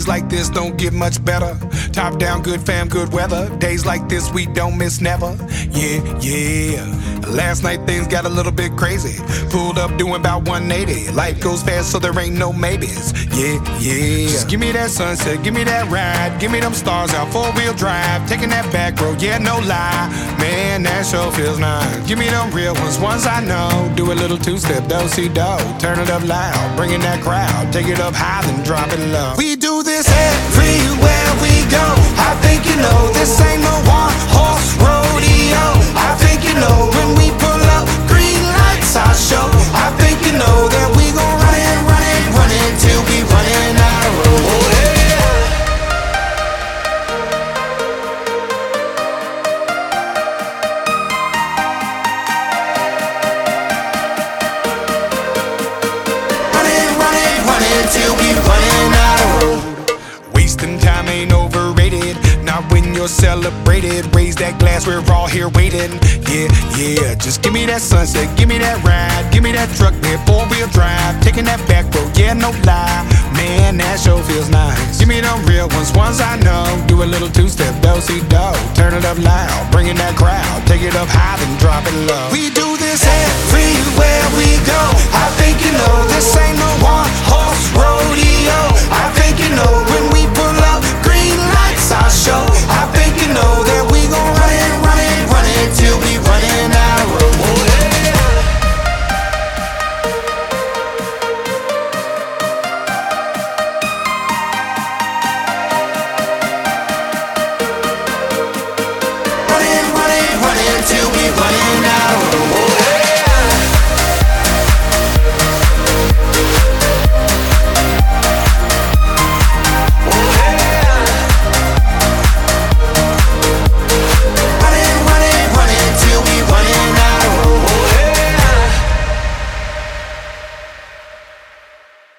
Days like this don't get much better. Top down, good fam, good weather. Days like this we don't miss never. Yeah, yeah. Last night things got a little bit crazy. Pulled up doing about 180. Life goes fast so there ain't no maybes. Yeah, yeah. Just give me that sunset, give me that ride. Give me them stars out, 4-wheel drive. Taking that back road, yeah, no lie. Man, that sure feels nice. Give me them real ones I know. Do a little two-step, do-si-do. Turn it up loud, bring in that crowd. Take it up high, then drop it low. We do this everywhere we go. I think you know this ain't no one-horse rodeo. I think you know when we pull up, green lights our show. I think you know that we gon' run it till we running out of road. Oh, yeah. Running till we running out of road. Wasting time ain't overrated. Not when you're celebrated. Raise that glass, we're all here waiting. Yeah, yeah. Just give me that sunset, give me that ride. Give me that truck there, 4-wheel drive. Taking that back road, yeah, no lie. Man, that sure feels nice. Give me them real ones I know. Do a little two-step, do-si-do. Turn it up loud, bring in that crowd. Take it up high, then drop it low. We do this everywhere we go. I think you know this ain't no one-horse rodeo. I think you know when we pull up, green lights our show.